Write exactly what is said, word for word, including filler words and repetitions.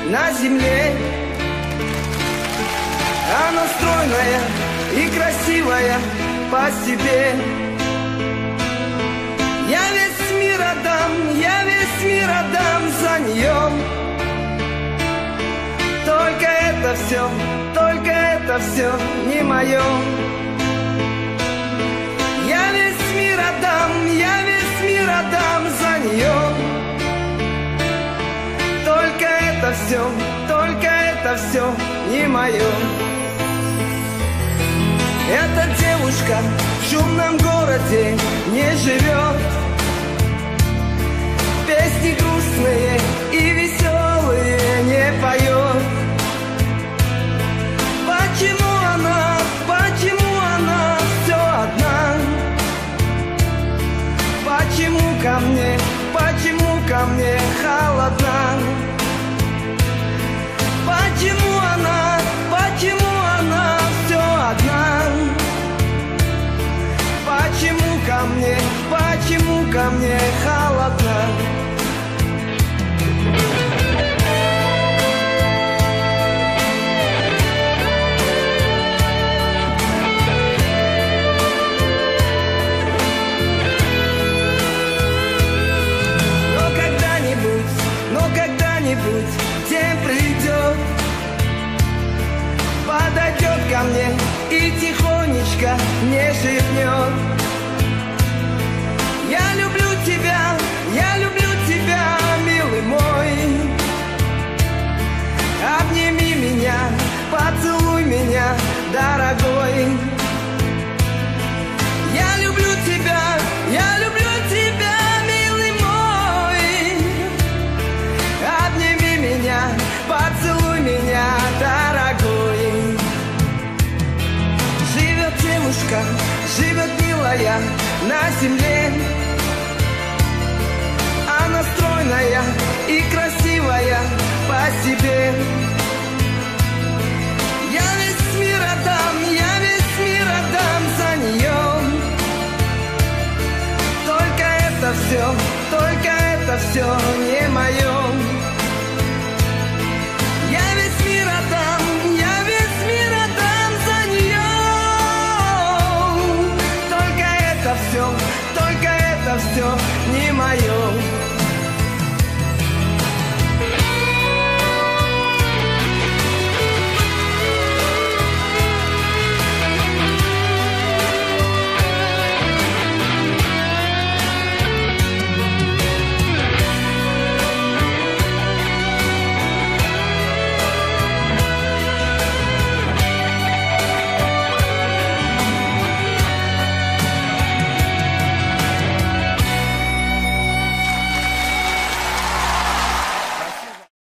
на земле. Она стройная и красивая по себе. Я весь мир отдам, я весь мир отдам за нее. Только это все, только это все не мое. Я весь мир отдам, я весь мир отдам за нее. Только это все, только это все не мое. Эта девушка в шумном городе не живет. Песни грустные и веселые не поет. Почему она, почему она все одна? Почему ко мне, почему ко мне холодна? Почему она, почему она все одна? Почему ко мне, почему ко мне холодна? Но когда-нибудь, но когда-нибудь день придет, подойдет ко мне и тихонечко мне шепнет: я люблю тебя, я люблю тебя, милый мой. Обними меня, поцелуй меня, дорогой. Я люблю тебя, я люблю тебя, милый мой. Обними меня, поцелуй меня, дорогой. Живет девушка, живет милая на земле. Она стройная и красивая по себе. Я весь мир отдам, я весь мир отдам за нее. Только это все, только это все не